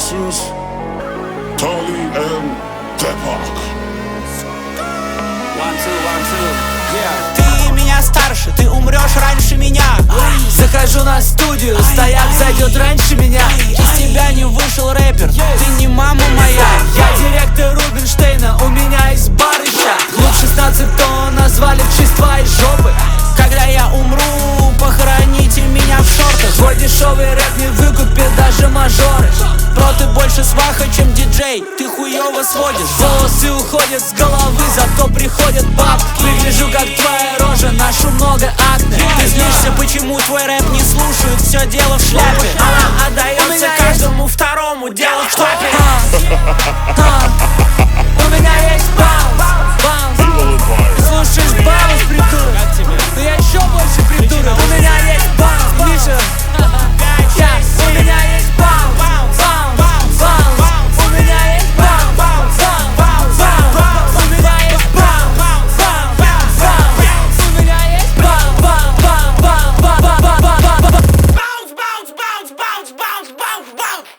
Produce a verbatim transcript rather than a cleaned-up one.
versus Tolly and Tepak. One, two, one, two. Yeah. Ты меня старше, ты умрешь раньше меня. Захожу на студию, стояк зайдет раньше меня. Из тебя не вышел рэпер, ты не мама моя. Я директор Рубинштейна, у меня есть барыша. Клуб шестнадцать, то назвали в честь твоей жопы. Когда я умру, похороните меня в шортах. Твой дешевый рэп не выкупит даже мажоры. Бро, ты больше сваха, чем диджей, ты хуёво сводишь. Волосы уходят с головы, зато приходят баб. Выгляжу как твоя рожа, ношу много акне. Ты злишься, почему твой рэп не слушают, все дело в шляпе. Она отдается каждому второму, дело в штапе.